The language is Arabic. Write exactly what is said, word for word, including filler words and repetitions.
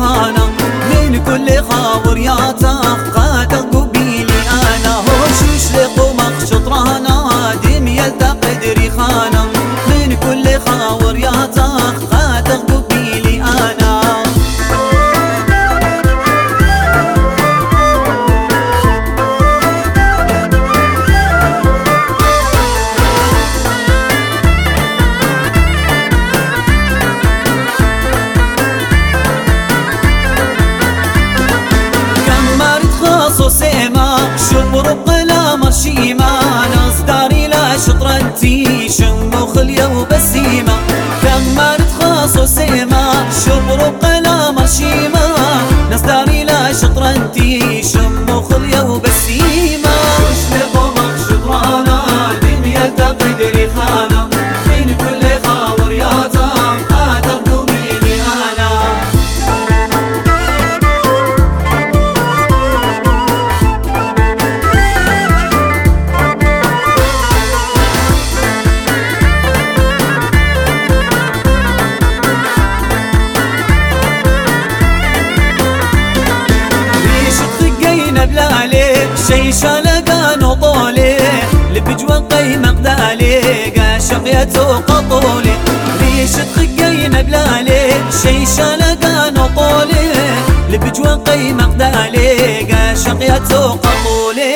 خانة من كل خاور يا تخاد قبيلي أنا هوشوش لقمخ شطرانا دم يلتقدري خانة من كل خاور يا تخاد قبيلي أنا سيما شبر بقلا مرشيما ناس داري لا شطرتي شم خليا وبسيمة كم مرت خاصو سيما شبر بقلا مرشيما ناس داري لا شطرتي شم خليا وبسيمة وش لقمك شطرانا دم يلتقدري خانة من كل خاور يا تام قادر قبيلي أنا شي شالقا نطولي لبجوا قيمة قدالي قاشقيته قطولي ريش تخقين بلالي شي شالقا نطولي لبجوا قيمة قدالي قاشقيته قطولي